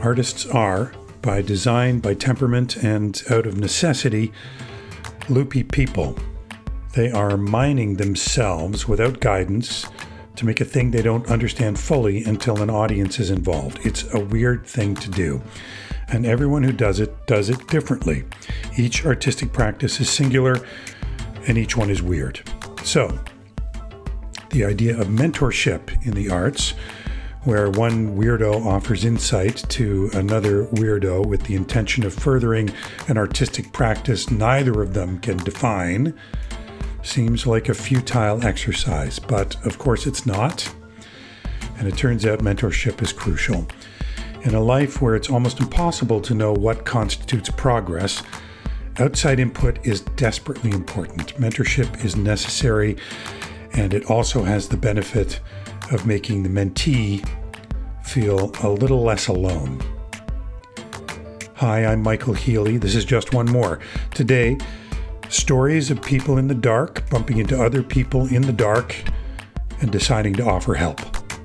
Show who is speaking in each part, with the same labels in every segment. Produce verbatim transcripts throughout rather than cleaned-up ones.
Speaker 1: Artists are, by design, by temperament, and out of necessity, loopy people. They are mining themselves without guidance to make a thing they don't understand fully until an audience is involved. It's a weird thing to do. And everyone who does it does it differently. Each artistic practice is singular, and each one is weird. So, the idea of mentorship in the arts, where one weirdo offers insight to another weirdo with the intention of furthering an artistic practice neither of them can define, seems like a futile exercise. But of course it's not. And it turns out mentorship is crucial. In a life where it's almost impossible to know what constitutes progress, outside input is desperately important. Mentorship is necessary, and it also has the benefit of making the mentee feel a little less alone. Hi, I'm Michael Healy. This is Just One More. Today, stories of people in the dark bumping into other people in the dark and deciding to offer help.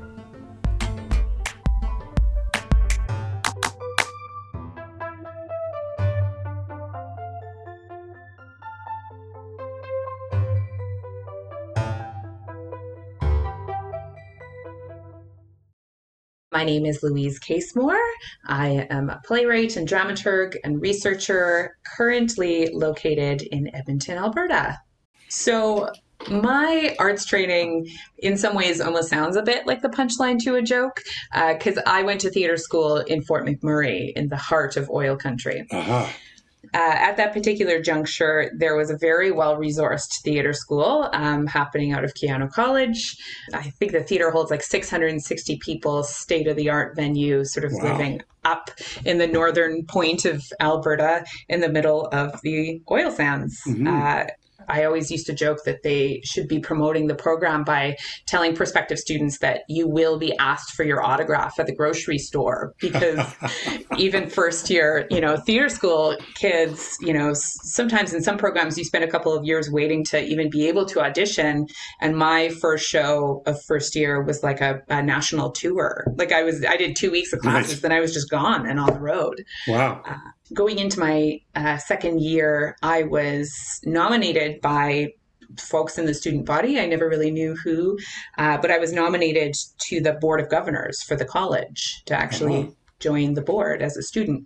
Speaker 2: My name is Louise Casemore. I am a playwright and dramaturg and researcher currently located in Edmonton, Alberta. So my arts training in some ways almost sounds a bit like the punchline to a joke because uh, I went to theater school in Fort McMurray in the heart of oil country. Uh-huh. Uh, at that particular juncture, there was a very well-resourced theater school um, happening out of Keano College. I think the theater holds like six hundred sixty people, state-of-the-art venue, sort of wow. living up in the northern point of Alberta in the middle of the oil sands. Mm-hmm. Uh, I always used to joke that they should be promoting the program by telling prospective students that you will be asked for your autograph at the grocery store, because even first year, you know, theater school kids, you know, sometimes in some programs you spend a couple of years waiting to even be able to audition. And my first show of first year was like a, a national tour. Like I was, I did two weeks of classes, nice. Then I was just gone and on the road.
Speaker 1: Wow.
Speaker 2: Uh, Going into my uh, second year, I was nominated by folks in the student body. I never really knew who, uh, but I was nominated to the Board of Governors for the college to actually uh-huh. join the board as a student.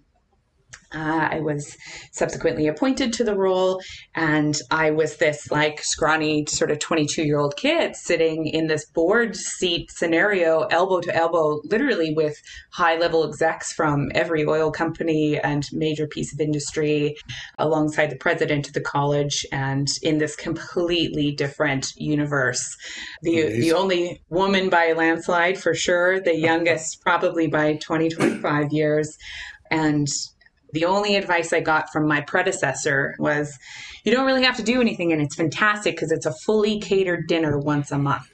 Speaker 2: Uh, I was subsequently appointed to the role, and I was this like scrawny sort of twenty-two-year-old kid sitting in this board seat scenario, elbow to elbow, literally with high-level execs from every oil company and major piece of industry, alongside the president of the college, and in this completely different universe. The, the only woman by a landslide, for sure, the youngest probably by twenty, twenty-five years, and the only advice I got from my predecessor was, you don't really have to do anything, and it's fantastic because it's a fully catered dinner once a month.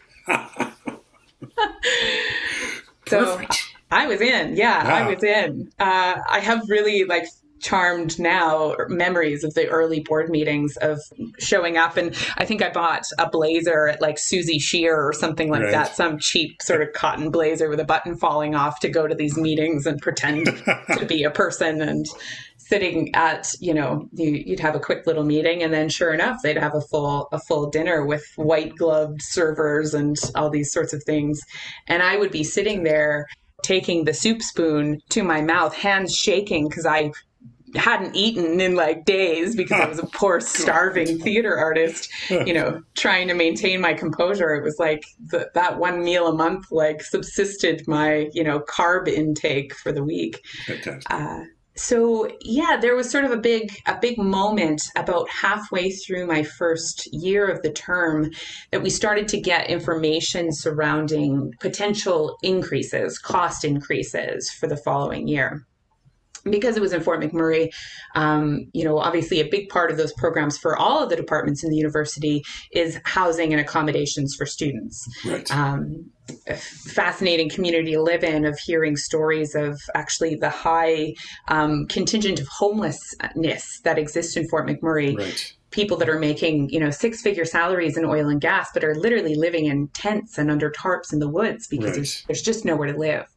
Speaker 2: So
Speaker 1: Perfect.
Speaker 2: I was in. Yeah,
Speaker 1: yeah.
Speaker 2: I was in. Uh, I have really like charmed now memories of the early board meetings of showing up. And I think I bought a blazer at like Susie Shear or something like right. that, some cheap sort of cotton blazer with a button falling off to go to these meetings and pretend to be a person. And sitting at, you know, you, you'd have a quick little meeting, and then sure enough, they'd have a full a full dinner with white gloved servers and all these sorts of things. And I would be sitting there taking the soup spoon to my mouth, hands shaking because I hadn't eaten in like days because I was a poor starving theater artist, you know, trying to maintain my composure. It was like the, that one meal a month like subsisted my, you know, carb intake for the week. Uh, so yeah, there was sort of a big, a big moment about halfway through my first year of the term that we started to get information surrounding potential increases, cost increases for the following year. Because it was in Fort McMurray, um, you know, obviously a big part of those programs for all of the departments in the university is housing and accommodations for students.
Speaker 1: Right.
Speaker 2: Um, a fascinating community to live in, of hearing stories of actually the high um, contingent of homelessness that exists in Fort McMurray.
Speaker 1: Right.
Speaker 2: People that are making, you know, six-figure salaries in oil and gas, but are literally living in tents and under tarps in the woods because
Speaker 1: right.
Speaker 2: there's, there's just nowhere to live.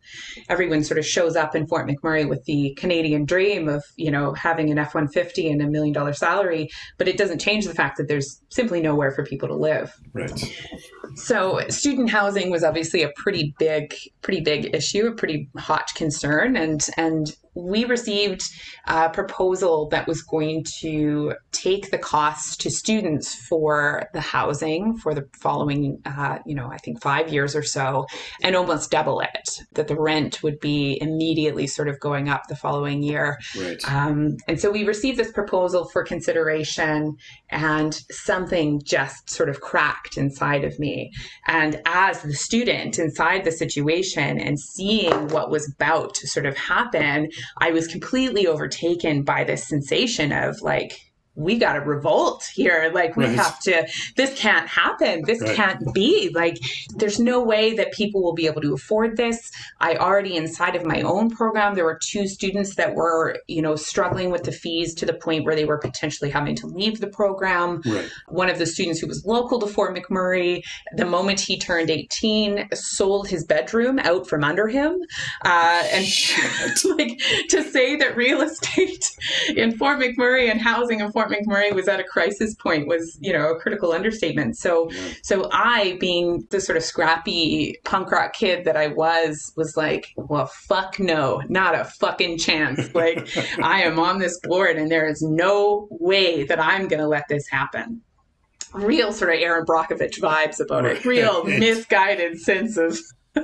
Speaker 2: Everyone sort of shows up in Fort McMurray with the Canadian dream of, you know, having an F one fifty and a million dollar salary, but it doesn't change the fact that there's simply nowhere for people to live.
Speaker 1: Right.
Speaker 2: So student housing was obviously a pretty big, pretty big issue, a pretty hot concern. And, and we received a proposal that was going to take the costs to students for the housing for the following, uh, you know, I think five years or so, and almost double it, that the rent would be immediately sort of going up the following year.
Speaker 1: Right.
Speaker 2: Um, and so we received this proposal for consideration, and something just sort of cracked inside of me. And as the student inside the situation and seeing what was about to sort of happen, I was completely overtaken by this sensation of like, we got to revolt here. Like we
Speaker 1: right.
Speaker 2: have to, this can't happen. This
Speaker 1: right.
Speaker 2: can't be. Like, there's no way that people will be able to afford this. I already inside of my own program, there were two students that were, you know, struggling with the fees to the point where they were potentially having to leave the program.
Speaker 1: Right. One
Speaker 2: of the students who was local to Fort McMurray, the moment he turned eighteen, sold his bedroom out from under him. Uh, and like to say that real estate in Fort McMurray and housing in Fort McMurray was at a crisis point was, you know, a critical understatement. So, yeah. so I, being the sort of scrappy punk rock kid that I was, was like, well, fuck no, not a fucking chance. Like, I am on this board and there is no way that I'm going to let this happen. Real sort of Aaron Brockovich vibes about it. Real misguided sense of,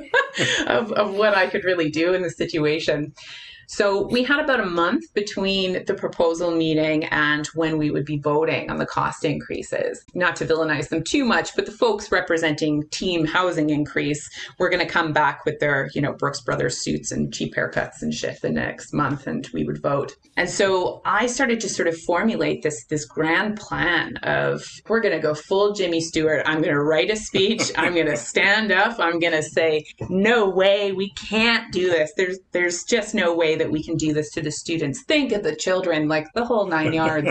Speaker 2: of, of what I could really do in the situation. So we had about a month between the proposal meeting and when we would be voting on the cost increases. Not to villainize them too much, but the folks representing team housing increase were going to come back with their, you know, Brooks Brothers suits and cheap haircuts and shit the next month, and we would vote. And so I started to sort of formulate this, this grand plan of, we're going to go full Jimmy Stewart. I'm going to write a speech. I'm going to stand up. I'm going to say, no way, we can't do this. There's, there's just no way that we can do this to the students. Think of the children, like the whole nine yards.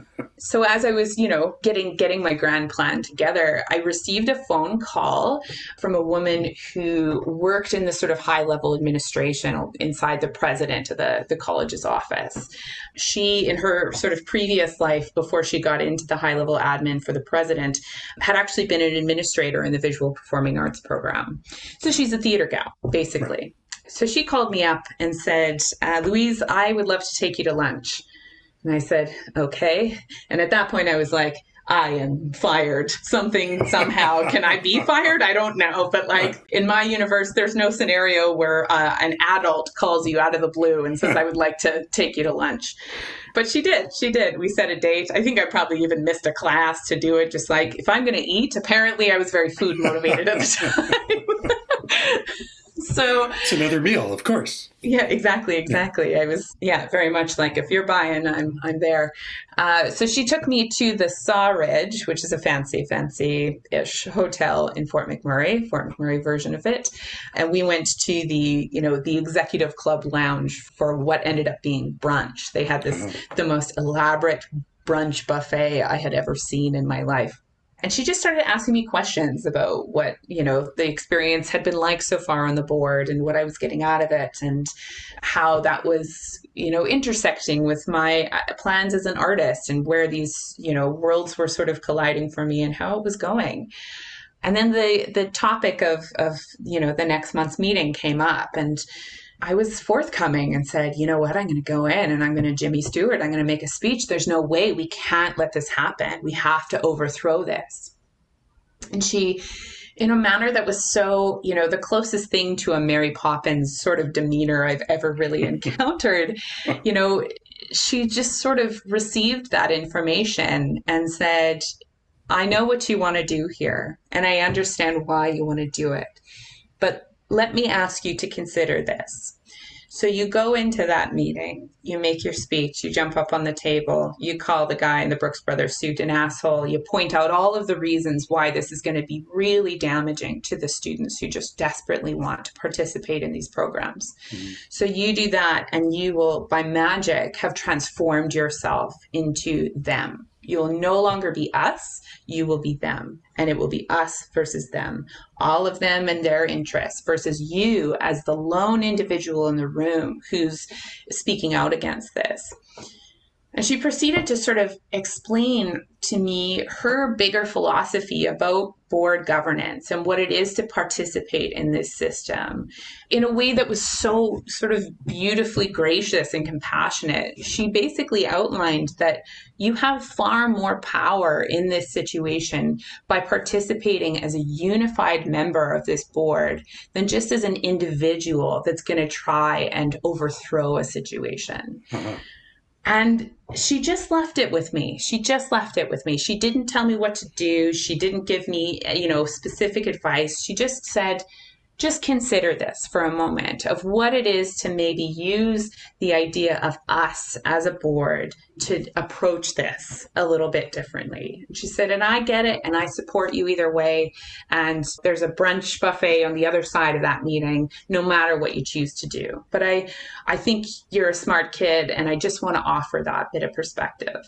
Speaker 2: So as I was, you know, getting getting my grand plan together, I received a phone call from a woman who worked in the sort of high level administration inside the president of the, the college's office. She, in her sort of previous life, before she got into the high level admin for the president, had actually been an administrator in the visual performing arts program. So she's a theater gal, basically. Right. So she called me up and said, uh, Louise, I would love to take you to lunch. And I said, okay. And at that point I was like, I am fired. Something, somehow, can I be fired? I don't know. But like in my universe, there's no scenario where uh, an adult calls you out of the blue and says, I would like to take you to lunch. But she did. She did. We set a date. I think I probably even missed a class to do it. Just like, if I'm going to eat, apparently I was very food motivated at the time. So
Speaker 1: it's another meal, of course.
Speaker 2: Yeah, exactly, exactly. Yeah. I was, yeah, very much like, if you're buying, I'm I'm there. Uh, so she took me to the Sawridge, which is a fancy, fancy-ish hotel in Fort McMurray, Fort McMurray version of it. And we went to the, you know, the executive club lounge for what ended up being brunch. They had this, oh. the most elaborate brunch buffet I had ever seen in my life. And she just started asking me questions about what, you know, the experience had been like so far on the board and what I was getting out of it and how that was, you know, intersecting with my plans as an artist and where these, you know, worlds were sort of colliding for me and how it was going. And then the the topic of, of, you know, the next month's meeting came up, and I was forthcoming and said, you know what, I'm going to go in and I'm going to Jimmy Stewart. I'm going to make a speech. There's no way, we can't let this happen. We have to overthrow this. And she, in a manner that was so, you know, the closest thing to a Mary Poppins sort of demeanor I've ever really encountered, you know, she just sort of received that information and said, I know what you want to do here, and I understand why you want to do it. But let me ask you to consider this. So you go into that meeting, you make your speech, you jump up on the table, you call the guy in the Brooks Brothers suit an asshole, you point out all of the reasons why this is going to be really damaging to the students who just desperately want to participate in these programs. Mm-hmm. So you do that, and you will, by magic, have transformed yourself into them. You'll no longer be us. You will be them. And it will be us versus them. All of them and their interests versus you as the lone individual in the room who's speaking out against this. And she proceeded to sort of explain to me her bigger philosophy about board governance and what it is to participate in this system in a way that was so sort of beautifully gracious and compassionate. She basically outlined that you have far more power in this situation by participating as a unified member of this board than just as an individual that's going to try and overthrow a situation. Uh-huh. And she just left it with me. She just left it with me. She didn't tell me what to do. She didn't give me, you know, specific advice. She just said, just consider this for a moment of what it is to maybe use the idea of us as a board to approach this a little bit differently. And she said, and I get it, and I support you either way. And there's a brunch buffet on the other side of that meeting, no matter what you choose to do. But I, I think you're a smart kid, and I just want to offer that bit of perspective.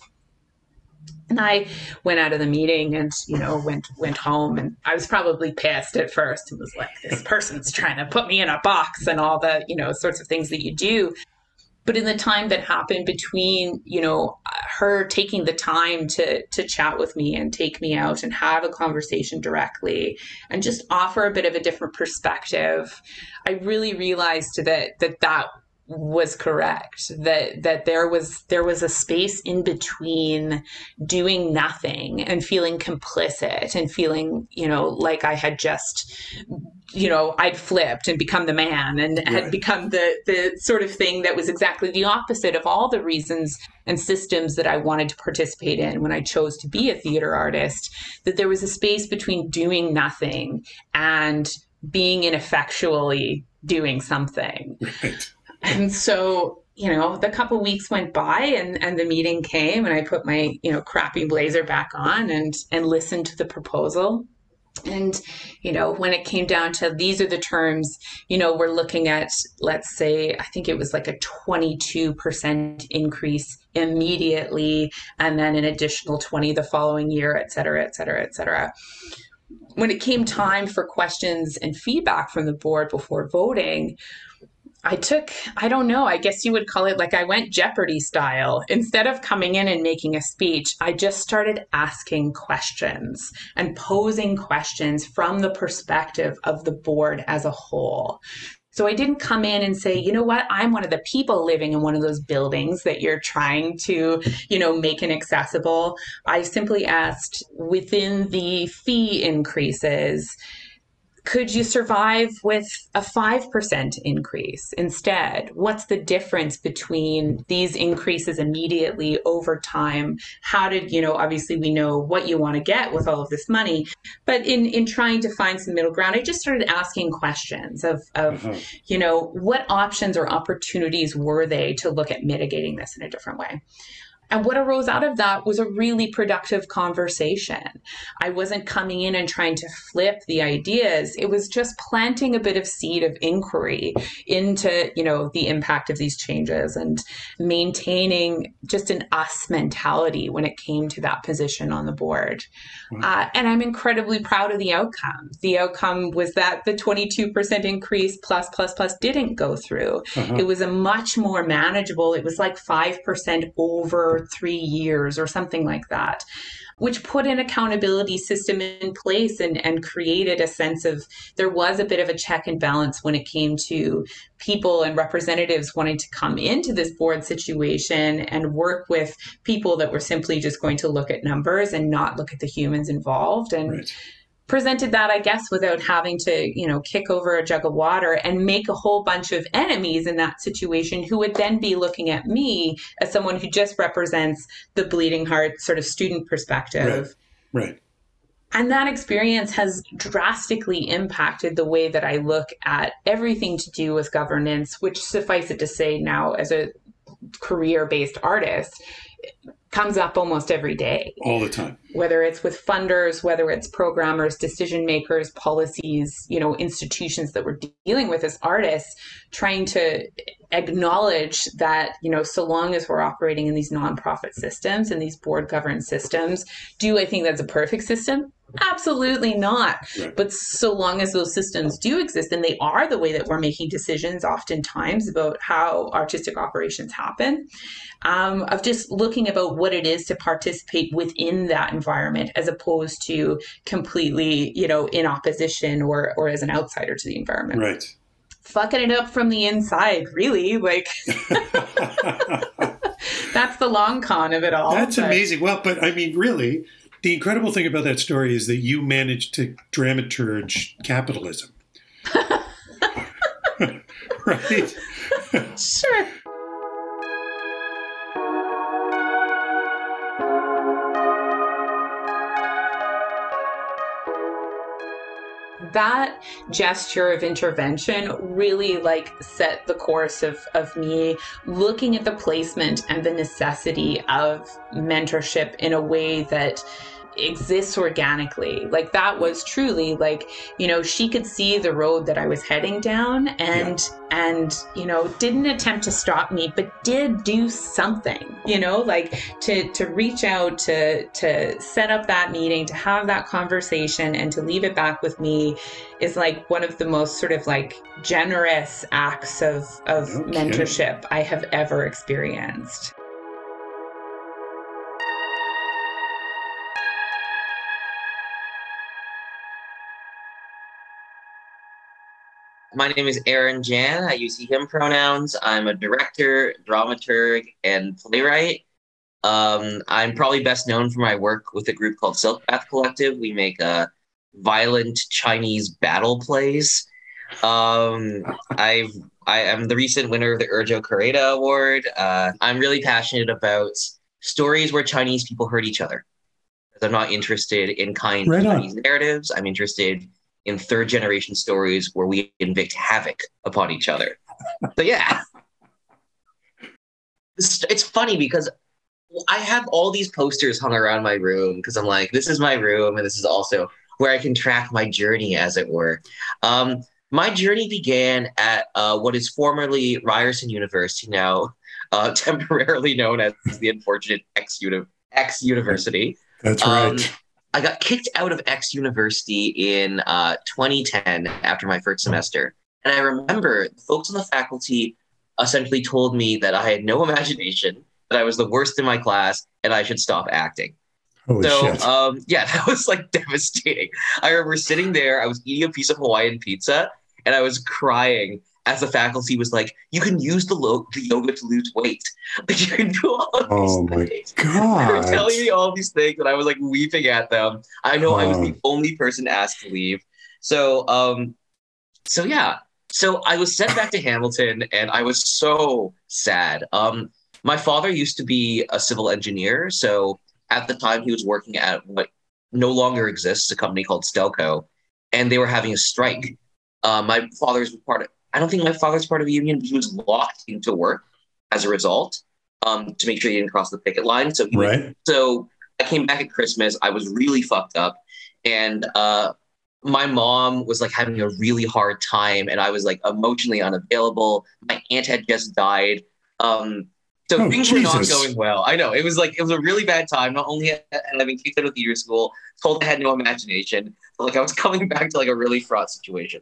Speaker 2: And I went out of the meeting and, you know, went went home, and I was probably pissed at first and was like, this person's trying to put me in a box and all the, you know, sorts of things that you do. But in the time that happened between, you know, her taking the time to to chat with me and take me out and have a conversation directly and just offer a bit of a different perspective, I really realized that that that was correct, that that there was there was a space in between doing nothing and feeling complicit and feeling, you know, like I had just, you know, I'd flipped and become the man and right. had become the the sort of thing that was exactly the opposite of all the reasons and systems that I wanted to participate in when I chose to be a theater artist, that there was a space between doing nothing and being ineffectually doing something. Right. And so, you know, the couple weeks went by and, and the meeting came and I put my, you know, crappy blazer back on and, and listened to the proposal. And, you know, when it came down to these are the terms, you know, we're looking at, let's say, I think it was like a twenty-two percent increase immediately and then an additional twenty the following year, et cetera, et cetera, et cetera. When it came time for questions and feedback from the board before voting, I took, I don't know, I guess you would call it like I went Jeopardy style. Instead of coming in and making a speech, I just started asking questions and posing questions from the perspective of the board as a whole. So I didn't come in and say, you know what, I'm one of the people living in one of those buildings that you're trying to, you know, make inaccessible. I simply asked, within the fee increases, could you survive with a five percent increase instead? What's the difference between these increases immediately over time? How did, you know, obviously we know what you want to get with all of this money, but in, in trying to find some middle ground, I just started asking questions of, of uh-huh. you know, what options or opportunities were they to look at mitigating this in a different way? And what arose out of that was a really productive conversation. I wasn't coming in and trying to flip the ideas. It was just planting a bit of seed of inquiry into, you know, the impact of these changes and maintaining just an us mentality when it came to that position on the board. Mm-hmm. Uh, and I'm incredibly proud of the outcome. The outcome was that the twenty-two percent increase plus, plus, plus didn't go through. Uh-huh. It was a much more manageable, it was like five percent over three years or something like that, which put an accountability system in place and, and created a sense of there was a bit of a check and balance when it came to people and representatives wanting to come into this board situation and work with people that were simply just going to look at numbers and not look at the humans involved. And right. presented that, I guess, without having to, you know, kick over a jug of water and make a whole bunch of enemies in that situation who would then be looking at me as someone who just represents the bleeding heart sort of student perspective.
Speaker 1: Right. Right.
Speaker 2: And that experience has drastically impacted the way that I look at everything to do with governance, which, suffice it to say, now as a career-based artist, comes up almost every day.
Speaker 1: All the time.
Speaker 2: Whether it's with funders, whether it's programmers, decision makers, policies, you know, institutions that we're dealing with as artists, trying to acknowledge that, you know, so long as we're operating in these nonprofit systems and these board governed systems, do I think that's a perfect system? Absolutely not.
Speaker 1: Right.
Speaker 2: But so long as those systems do exist, and they are the way that we're making decisions oftentimes about how artistic operations happen, um, of just looking about what it is to participate within that environment as opposed to completely, you know, in opposition or or as an outsider to the environment.
Speaker 1: Right.
Speaker 2: Fucking it up from the inside, really. Like, that's the long con of it all.
Speaker 1: That's
Speaker 2: but.
Speaker 1: amazing. Well, but I mean, really, the incredible thing about that story is that you managed to dramaturge capitalism. Right?
Speaker 2: Sure. That gesture of intervention really like set the course of, of me looking at the placement and the necessity of mentorship in a way that exists organically. Like that was truly like, you know, she could see the road that I was heading down and, yeah. and, you know, didn't attempt to stop me, but did do something, you know, like to, to reach out, to, to set up that meeting, to have that conversation and to leave it back with me is like one of the most sort of like generous acts of, of okay. mentorship I have ever experienced.
Speaker 3: My name is Aaron Jan. I use he, him pronouns. I'm a director, dramaturg, and playwright. Um, I'm probably best known for my work with a group called Silk Path Collective. We make uh, violent Chinese battle plays. Um, I've, I am the recent winner of the Urjo Kureda Award. Uh, I'm really passionate about stories where Chinese people hurt each other. I'm not interested in kind
Speaker 1: right
Speaker 3: Chinese narratives. I'm interested in third generation stories where we inflict havoc upon each other. So yeah, it's, it's funny because I have all these posters hung around my room because I'm like, this is my room and this is also where I can track my journey, as it were. Um, my journey began at uh, what is formerly Ryerson University, now uh, temporarily known as the unfortunate X, uni- X University.
Speaker 1: That's right. Um,
Speaker 3: I got kicked out of X University in uh, twenty ten after my first semester. And I remember the folks on the faculty essentially told me that I had no imagination, that I was the worst in my class, and I should stop acting.
Speaker 1: Holy
Speaker 3: so,
Speaker 1: shit.
Speaker 3: Um, yeah, that was like devastating. I remember sitting there, I was eating a piece of Hawaiian pizza, and I was crying as the faculty was like, you can use the, lo- the yoga to lose weight. Like, you can do all of
Speaker 1: oh
Speaker 3: these things.
Speaker 1: My God.
Speaker 3: They were telling me all these things, and I was like weeping at them. I know oh. I was the only person asked to leave. So, um, so yeah. So I was sent back to Hamilton, and I was so sad. Um, my father used to be a civil engineer. So at the time, he was working at what no longer exists, a company called Stelco, and they were having a strike. Uh, my father's part of I don't think my father's part of the union, but he was locked into work as a result um, to make sure he didn't cross the picket line. So, he
Speaker 1: right.
Speaker 3: was, so I came back at Christmas. I was really fucked up. And uh, my mom was like having a really hard time. And I was like emotionally unavailable. My aunt had just died. Um, so
Speaker 1: oh,
Speaker 3: things
Speaker 1: Jesus.
Speaker 3: were not going well. I know. It was like, it was a really bad time. Not only had I been kicked out of theater school, told I had no imagination, but like I was coming back to like a really fraught situation.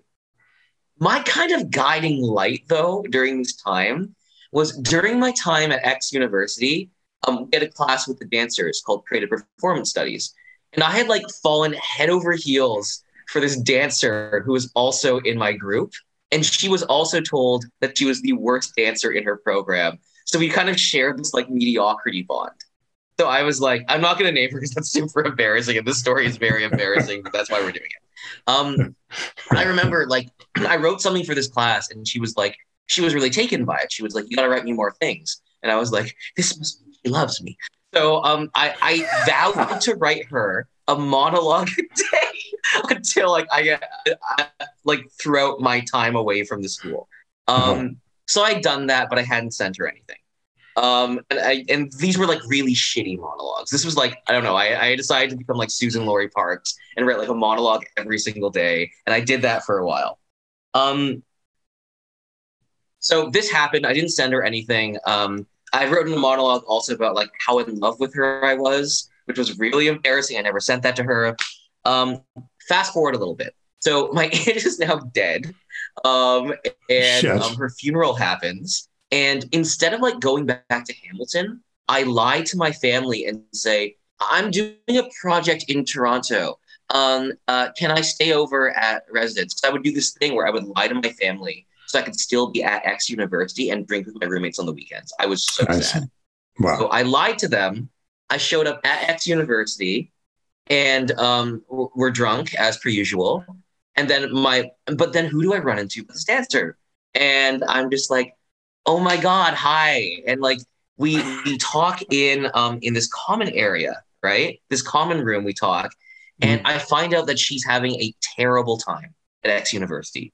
Speaker 3: My kind of guiding light, though, during this time was during my time at X University, um, we had a class with the dancers called Creative Performance Studies. And I had like fallen head over heels for this dancer who was also in my group. And she was also told that she was the worst dancer in her program. So we kind of shared this like mediocrity bond. So I was like, I'm not going to name her because that's super embarrassing. And this story is very embarrassing, but that's why we're doing it. Um, I remember like I wrote something for this class and she was like, she was really taken by it. She was like, you got to write me more things. And I was like, this must mean she loves me. So um, I, I vowed to write her a monologue a day until like I, I like throughout my time away from the school. Um, uh-huh. So I'd done that, but I hadn't sent her anything. Um, and, I, and these were like really shitty monologues. This was like, I don't know, I, I decided to become like Susan Laurie Parks and write like a monologue every single day. And I did that for a while. Um, So this happened. I didn't send her anything. Um, I wrote in a monologue also about like how in love with her I was, which was really embarrassing. I never sent that to her. Um, fast forward a little bit. So my aunt is now dead, um, and um, her funeral happens. And instead of like going back to Hamilton, I lie to my family and say, I'm doing a project in Toronto. Um, uh, can I stay over at residence? Because I would do this thing where I would lie to my family so I could still be at X University and drink with my roommates on the weekends. I was so I sad. Wow. So I lied to them. I showed up at X University and um, we're drunk as per usual. And then my, but then who do I run into? This dancer. And I'm just like, oh my God, hi. And like, we, we talk in, um, in this common area, right? This common room we talk. And I find out that she's having a terrible time at X University.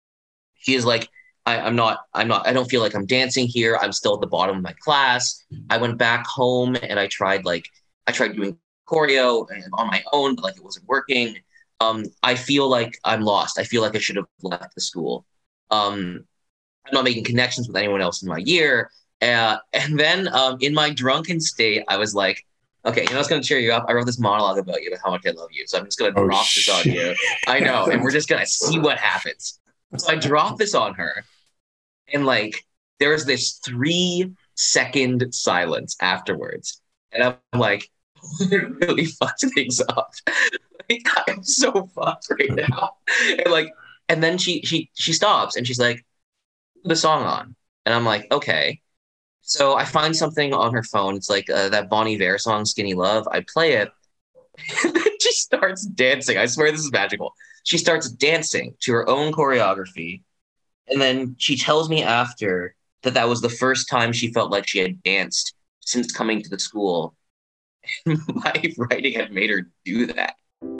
Speaker 3: She is like, I, I'm not, I'm not, I don't feel like I'm dancing here. I'm still at the bottom of my class. I went back home and I tried like, I tried doing choreo on my own, but like it wasn't working. Um, I feel like I'm lost. I feel like I should have left the school. Um, I'm not making connections with anyone else in my year. Uh, and then um, in my drunken state, I was like, okay, you know what's going to cheer you up? I wrote this monologue about you and how much I love you. So I'm just going to oh, drop shit. this on you. I know. And we're just going to see what happens. So I drop this on her. And like, there was this three second silence afterwards. And I'm like, it really fucked things up. Like, I'm so fucked right now. And like, and then she, she, she stops and she's like, put the song on. And I'm like, okay. So I find something on her phone. It's like uh, that Bon Iver song, Skinny Love. I play it. And then she starts dancing. I swear this is magical. She starts dancing to her own choreography. And then she tells me after that that was the first time she felt like she had danced since coming to the school. And my writing had made her do that.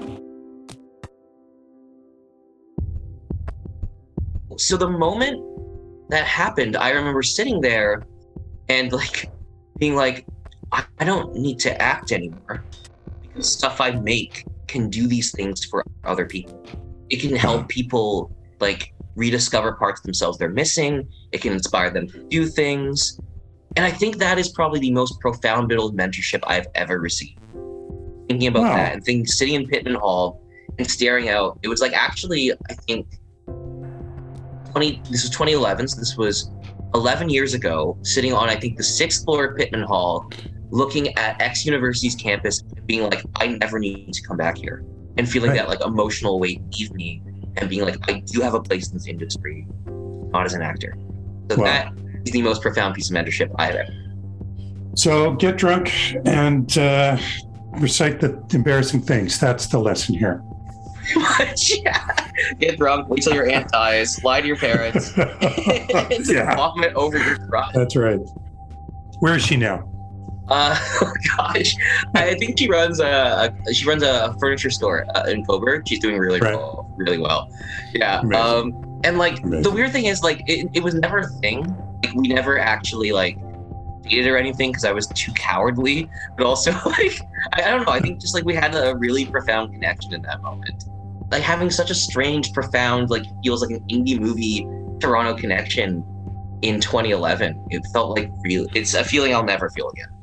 Speaker 3: So the moment that happened, I remember sitting there and like being like, I, I don't need to act anymore because stuff I make can do these things for other people. It can help people like rediscover parts of themselves they're missing. It can inspire them to do things. And I think that is probably the most profound bit of mentorship I've ever received. Thinking about wow. that and thinking, sitting in Pittman Hall and staring out, it was like actually, I think, twenty this was twenty eleven, so this was eleven years ago, sitting on, I think, the sixth floor of Pittman Hall, looking at X University's campus and being like, I never need to come back here. And feeling right. that like emotional weight leave me and being like, I do have a place in this industry, not as an actor. So wow. that is the most profound piece of mentorship I've ever.
Speaker 1: So get drunk and uh, recite the embarrassing things. That's the lesson here.
Speaker 3: Much, yeah. Get drunk, wait till your aunt dies, lie to your parents, and yeah. vomit over your cry.
Speaker 1: That's right. Where is she now?
Speaker 3: Uh, oh gosh, I think she runs a, a she runs a furniture store uh, in Coburg. She's doing really right. well, really well. Yeah. Amazing. Um, and like Amazing. The weird thing is, like, it, it was never a thing. Like, we never actually like dated or anything because I was too cowardly. But also, like, I, I don't know. I think just like we had a really profound connection in that moment. Like having such a strange, profound, like feels like an indie movie Toronto connection in twenty eleven. It felt like real. It's a feeling I'll never feel again.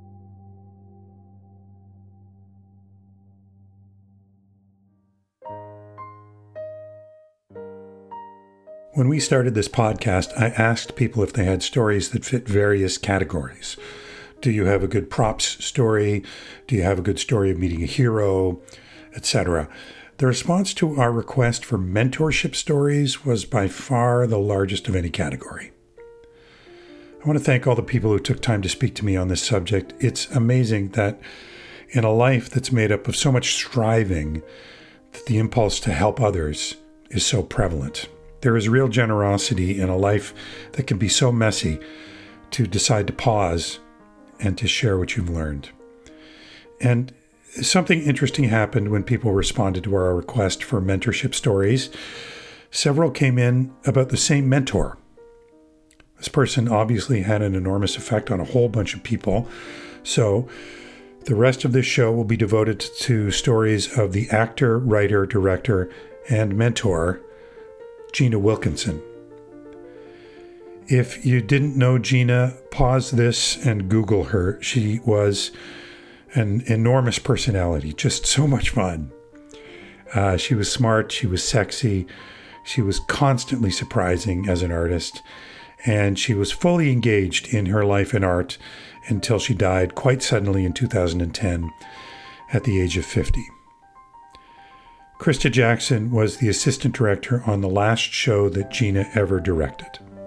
Speaker 1: When we started this podcast, I asked people if they had stories that fit various categories. Do you have a good props story? Do you have a good story of meeting a hero, et cetera? The response to our request for mentorship stories was by far the largest of any category. I want to thank all the people who took time to speak to me on this subject. It's amazing that in a life that's made up of so much striving, that the impulse to help others is so prevalent. There is real generosity in a life that can be so messy to decide to pause and to share what you've learned. And something interesting happened when people responded to our request for mentorship stories. Several came in about the same mentor. This person obviously had an enormous effect on a whole bunch of people. So the rest of this show will be devoted to stories of the actor, writer, director, and mentor, Gina Wilkinson. If you didn't know Gina, pause this and Google her. She was an enormous personality, just so much fun. Uh, she was smart, she was sexy, she was constantly surprising as an artist, and she was fully engaged in her life in art until she died quite suddenly in two thousand ten at the age of fifty. Krista Jackson was the assistant director on the last show that Gina ever directed.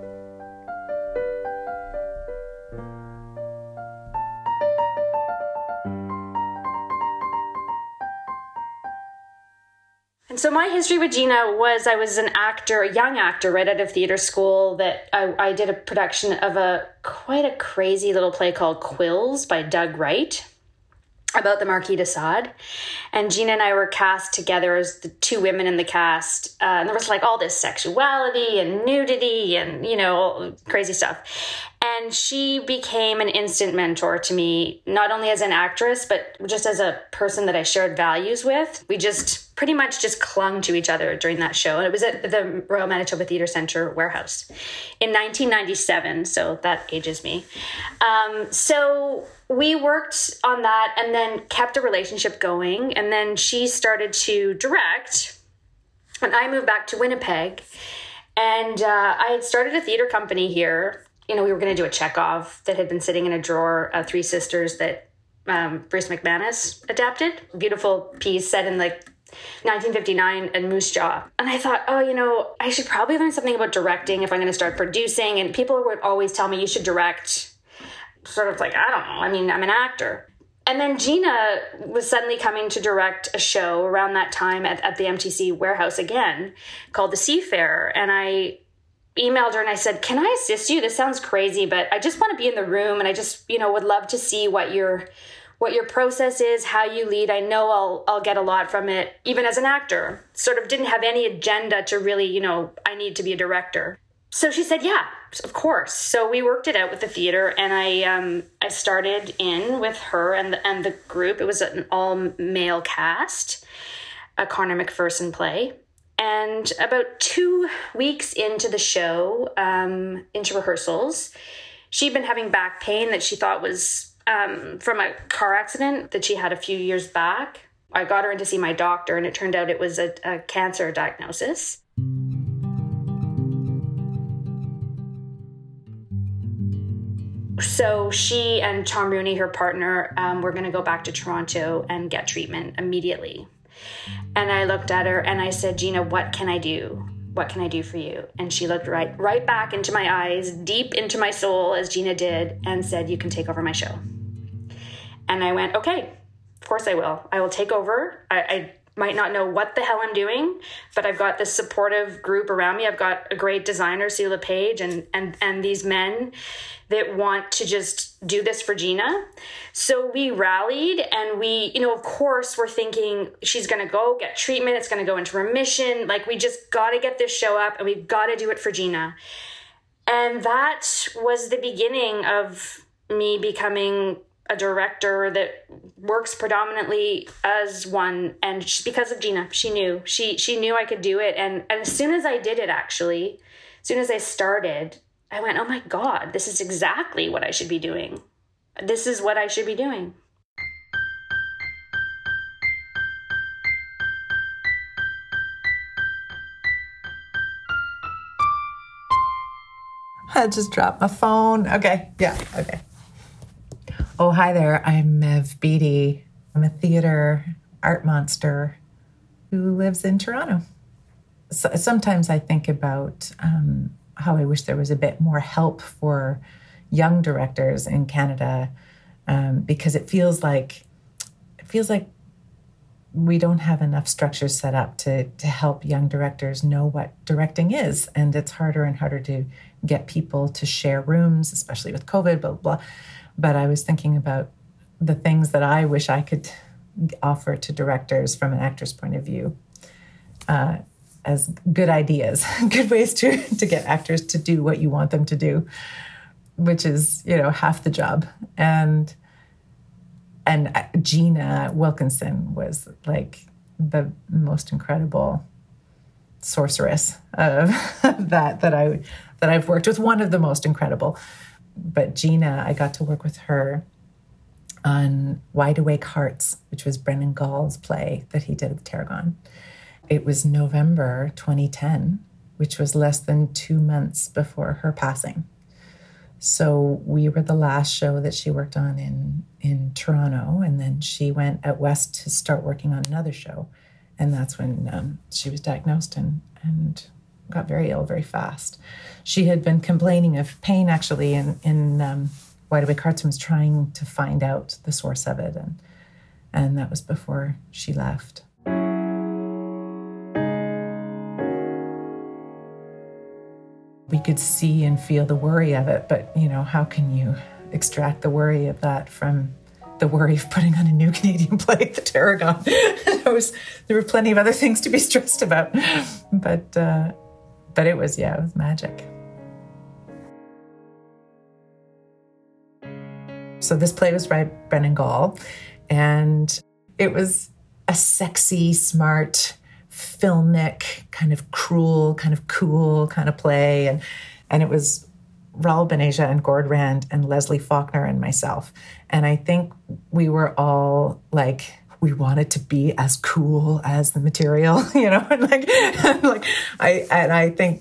Speaker 4: So my history with Gina was I was an actor, a young actor right out of theater school that I, I did a production of a quite a crazy little play called Quills by Doug Wright about the Marquis de Sade. And Gina and I were cast together as the two women in the cast. Uh, and there was like all this sexuality and nudity and, you know, crazy stuff. And she became an instant mentor to me, not only as an actress, but just as a person that I shared values with. We just pretty much just clung to each other during that show. And it was at the Royal Manitoba Theatre Centre warehouse in nineteen ninety-seven. So that ages me. Um, so we worked on that and then kept a relationship going. And then she started to direct. And I moved back to Winnipeg. And uh, I had started a theatre company here. You know, we were going to do a Chekhov that had been sitting in a drawer, uh, Three Sisters, that um, Bruce McManus adapted. Beautiful piece set in like nineteen fifty-nine in Moose Jaw. And I thought, oh, you know, I should probably learn something about directing if I'm going to start producing. And people would always tell me you should direct. Sort of like, I don't know. I mean, I'm an actor. And then Gina was suddenly coming to direct a show around that time at, at the M T C warehouse again called The Seafarer. And I emailed her and I said, can I assist you? This sounds crazy, but I just want to be in the room and I just, you know, would love to see what your what your process is, how you lead. I know I'll I'll get a lot from it, even as an actor. Sort of didn't have any agenda to really, you know, I need to be a director. So she said, yeah, of course. So we worked it out with the theater and I um I started in with her and the, and the group. It was an all-male cast, a Connor McPherson play. And about two weeks into the show, um, into rehearsals, she'd been having back pain that she thought was um, from a car accident that she had a few years back. I got her in to see my doctor, and it turned out it was a, a cancer diagnosis. So she and Tom Rooney, her partner, um, were going to go back to Toronto and get treatment immediately. And I looked at her and I said, Gina, what can I do? What can I do for you? And she looked right right back into my eyes, deep into my soul, as Gina did, and said, you can take over my show. And I went, okay, of course I will. I will take over. I, I might not know what the hell I'm doing, but I've got this supportive group around me. I've got a great designer, Celia Page, and and and these men that want to just do this for Gina. So we rallied and we, you know, of course we're thinking she's going to go get treatment. It's going to go into remission. Like we just got to get this show up and we've got to do it for Gina. And that was the beginning of me becoming a director that works predominantly as one. And she, because of Gina, she knew, she, she knew I could do it. And, and as soon as I did it, actually, as soon as I started, I went, oh my God, this is exactly what I should be doing. This is what I should be doing.
Speaker 5: I just dropped my phone. Okay, yeah, okay. Oh, hi there. I'm Mev Beattie. I'm a theater art monster who lives in Toronto. So, sometimes I think about um, how I wish there was a bit more help for young directors in Canada, um, because it feels like it feels like we don't have enough structures set up to to help young directors know what directing is, and it's harder and harder to get people to share rooms, especially with COVID, blah, blah, blah. But I was thinking about the things that I wish I could offer to directors from an actor's point of view, uh, as good ideas, good ways to, to get actors to do what you want them to do, which is, you know, half the job. And and Gina Wilkinson was like the most incredible sorceress of that that I that I've worked with. One of the most incredible. But Gina, I got to work with her on Wide Awake Hearts, which was Brendan Gall's play that he did at the Tarragon. It was November twenty ten, which was less than two months before her passing. So we were the last show that she worked on in, in Toronto, and then she went out west to start working on another show. And that's when um, she was diagnosed and, and got very ill very fast. She had been complaining of pain, actually, in, in um, Wide Awake Hearts, and was trying to find out the source of it. And, and that was before she left. We could see and feel the worry of it, but, you know, how can you extract the worry of that from the worry of putting on a new Canadian play at the Tarragon? There was, there were plenty of other things to be stressed about, but uh, but it was, yeah, it was magic. So this play was by Brendan Gall, and it was a sexy, smart, filmic, kind of cruel, kind of cool kind of play. And and it was Raoul Beneja and Gord Rand and Leslie Faulkner and myself. And I think we were all like, we wanted to be as cool as the material, you know, and like, and like I, and I think,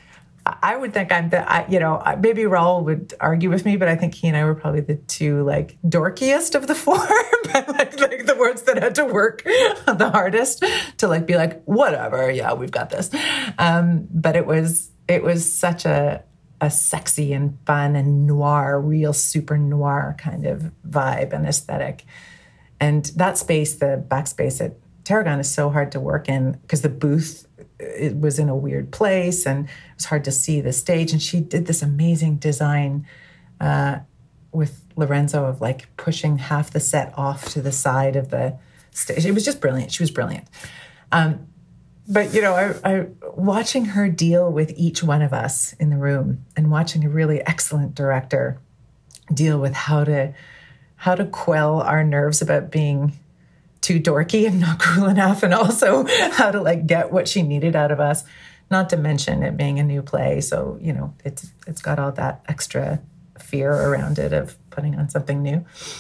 Speaker 5: I would think I'm the, I, you know, maybe Raoul would argue with me, but I think he and I were probably the two like dorkiest of the four, but like, like the words that had to work the hardest to like be like, whatever, yeah, we've got this. Um, but it was it was such a a sexy and fun and noir, real super noir kind of vibe and aesthetic. And that space, the backspace at Tarragon, is so hard to work in because the booth, it was in a weird place and it was hard to see the stage. And she did this amazing design uh, with Lorenzo of like pushing half the set off to the side of the stage. It was just brilliant. She was brilliant. Um, but, you know, I, I watching her deal with each one of us in the room and watching a really excellent director deal with how to how to quell our nerves about being too dorky and not cool enough, and also how to like get what she needed out of us, not to mention it being a new play. So, you know, it's it's got all that extra fear around it of putting on something new.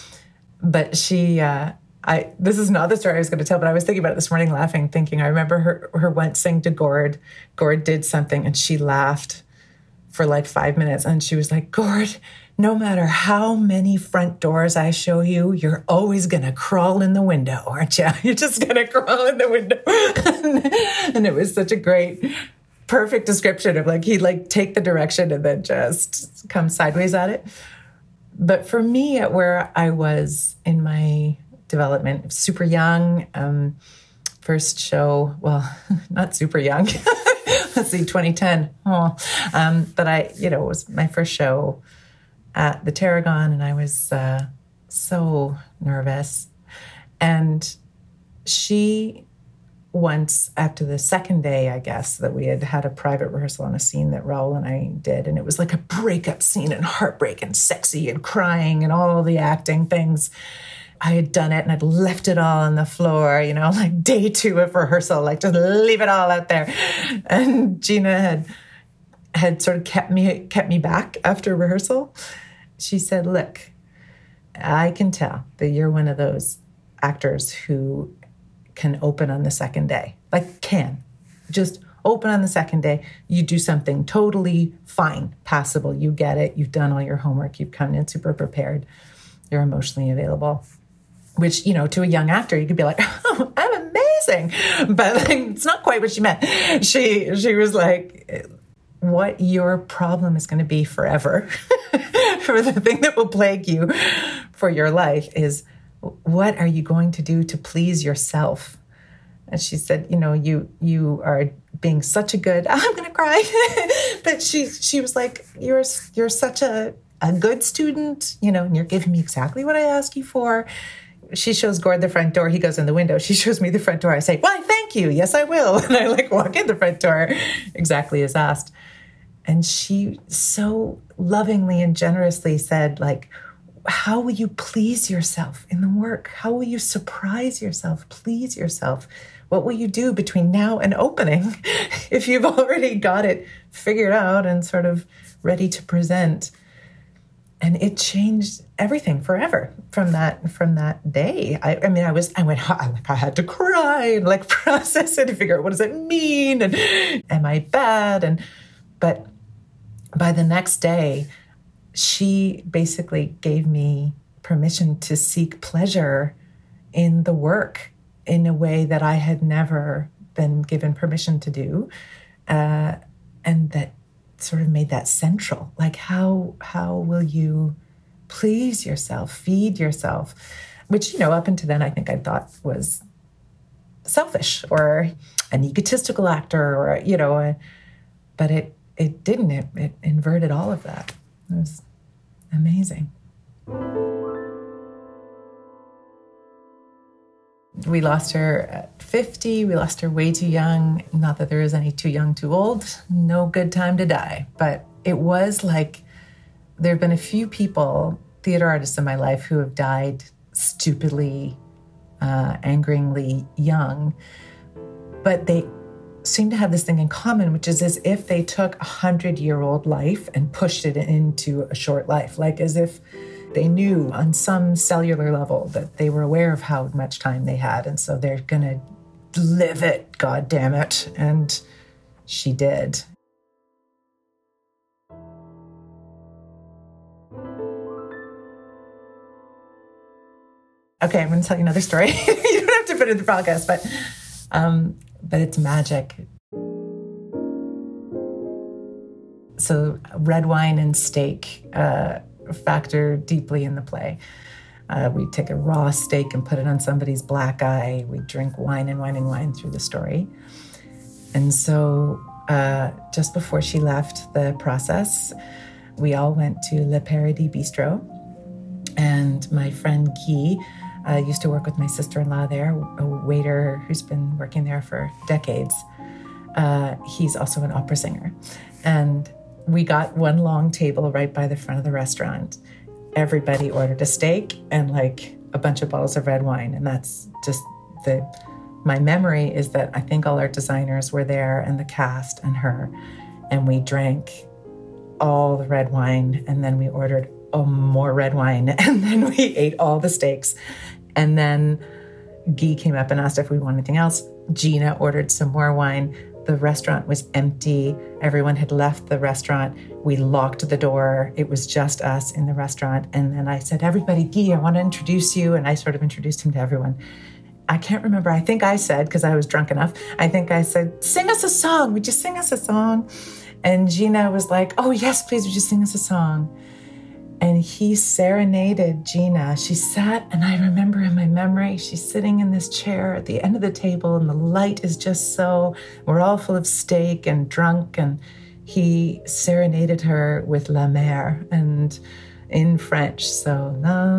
Speaker 5: But she, uh, I this is not the story I was going to tell, but I was thinking about it this morning, laughing, thinking, I remember her, her once saying to Gord, Gord did something and she laughed for like five minutes. And she was like, Gord, no matter how many front doors I show you, you're always going to crawl in the window, aren't you? You're just going to crawl in the window. And it was such a great, perfect description of like, he'd like take the direction and then just come sideways at it. But for me, at where I was in my development, super young, um, first show, well, not super young. Let's see, twenty ten. Oh, um, but I, you know, it was my first show at the Tarragon, and I was uh, so nervous. And she once, after the second day, I guess, that we had had a private rehearsal on a scene that Raoul and I did, and it was like a breakup scene and heartbreak and sexy and crying and all the acting things. I had done it and I'd left it all on the floor, you know, like day two of rehearsal, like just leave it all out there. And Gina had had sort of kept me kept me back after rehearsal. She said, look, I can tell that you're one of those actors who can open on the second day. Like can. Just open on the second day. You do something totally fine, passable. You get it. You've done all your homework. You've come in super prepared. You're emotionally available. Which, you know, to a young actor, you could be like, oh, I'm amazing. But like, it's not quite what she meant. She, she was like, what your problem is going to be forever, for the thing that will plague you for your life is, what are you going to do to please yourself? And she said, you know, you you are being such a good, I'm going to cry. But she she was like, you're you're such a, a good student, you know, and you're giving me exactly what I ask you for. She shows Gord the front door. He goes in the window. She shows me the front door. I say, why, thank you. Yes, I will. And I like walk in the front door exactly as asked. And she so lovingly and generously said, like, how will you please yourself in the work? How will you surprise yourself, please yourself what will you do between now and opening if you've already got it figured out and sort of ready to present? And it changed everything forever from that from that day. I, I mean, I was I went I, like I had to cry and like process it and figure out what does it mean and am I bad? And but by the next day, she basically gave me permission to seek pleasure in the work in a way that I had never been given permission to do, uh, and that sort of made that central. Like, how how will you please yourself, feed yourself? Which, you know, up until then, I think I thought was selfish or an egotistical actor, or you know, a, but it it didn't. It, it inverted all of that. It was amazing. We lost her at fifty. We lost her way too young. Not that there is any too young, too old. No good time to die. But it was like there have been a few people, theater artists in my life, who have died stupidly, uh, angeringly young. But they seem to have this thing in common, which is as if they took a hundred-year-old life and pushed it into a short life. Like as if they knew on some cellular level that they were aware of how much time they had. And so they're going to live it, God damn it. And she did. Okay, I'm going to tell you another story. You don't have to put it in the podcast, but, um, but it's magic. So red wine and steak, uh, factor deeply in the play. Uh, we take a raw steak and put it on somebody's black eye. We drink wine and wine and wine through the story. And so uh, just before she left the process, we all went to Le Paradis Bistro. And my friend Guy uh, used to work with my sister-in-law there, a waiter who's been working there for decades. Uh, he's also an opera singer. And we got one long table right by the front of the restaurant. Everybody ordered a steak and like a bunch of bottles of red wine. And that's just the, my memory is that I think all our designers were there and the cast and her. And we drank all the red wine and then we ordered oh, more red wine. And then we ate all the steaks. And then Guy came up and asked if we wanted anything else. Gina ordered some more wine. The restaurant was empty. Everyone had left the restaurant. We locked the door. It was just us in the restaurant. And then I said, everybody, Guy, I want to introduce you. And I sort of introduced him to everyone. I can't remember. I think I said, because I was drunk enough, I think I said, sing us a song. Would you sing us a song? And Gina was like, oh, yes, please, would you sing us a song? And he serenaded Gina. She sat, and I remember in my memory, she's sitting in this chair at the end of the table, and the light is just so, we're all full of steak and drunk, and he serenaded her with La Mer, and in French, so,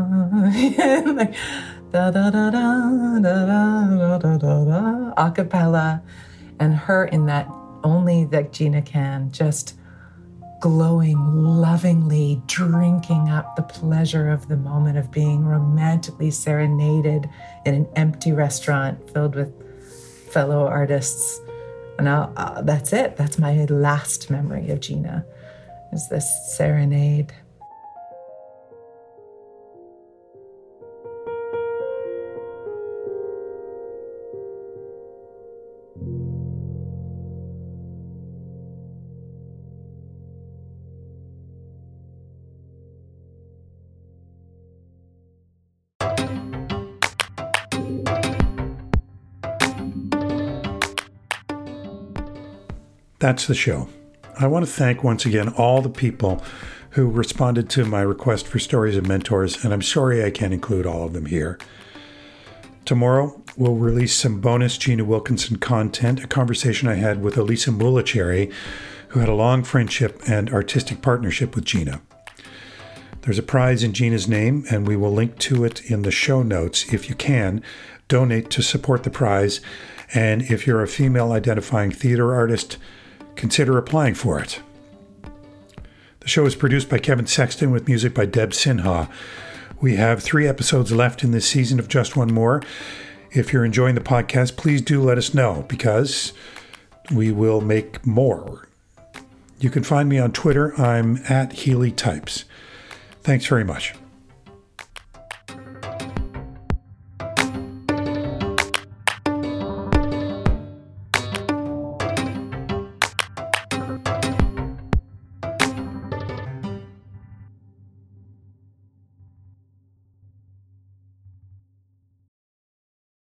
Speaker 5: like, da da da da da da da da da, a cappella, and her in that only that Gina can, just glowing, lovingly drinking up the pleasure of the moment of being romantically serenaded in an empty restaurant filled with fellow artists. And now uh, that's it. That's my last memory of Gina, is this serenade.
Speaker 1: That's the show. I want to thank once again all the people who responded to my request for stories of mentors, and I'm sorry I can't include all of them here. Tomorrow, we'll release some bonus Gina Wilkinson content, a conversation I had with Elisa Mulicherry, who had a long friendship and artistic partnership with Gina. There's a prize in Gina's name, and we will link to it in the show notes. If you can, donate to support the prize, and if you're a female identifying theater artist, consider applying for it. The show is produced by Kevin Sexton with music by Deb Sinha. We have three episodes left in this season of Just One More. If you're enjoying the podcast, please do let us know, because we will make more. You can find me on Twitter. I'm at Healy Types. Thanks very much.